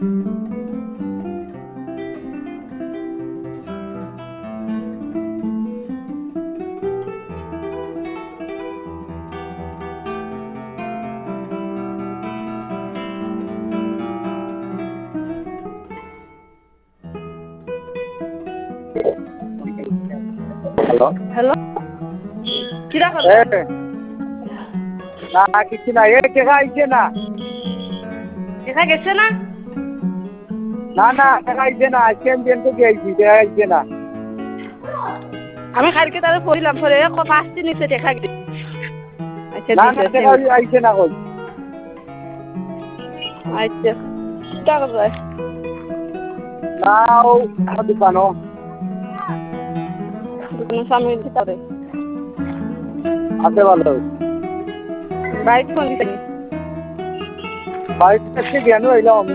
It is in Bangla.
হ্যালো হ্যালো কিরা এ করলেন? না কিছু না এ টেকা আইছে না দেখা গেছে না? না না টেকা আইছে না আজকে আমি ব্যাংকে গিয়েছি টেকা আইছে না আমি কালকে তাহলে পড়িলাম পরে পাঁচটি নিচে দেখা গেছে। আচ্ছা না না দিছে টেকা আইছে না কই আচ্ছা কিটা করবে? না ও দোকানো দোকানের সামনে দিতে আছে ভালো বাইক ফোন দিছে বাড়িতে গেল এলাম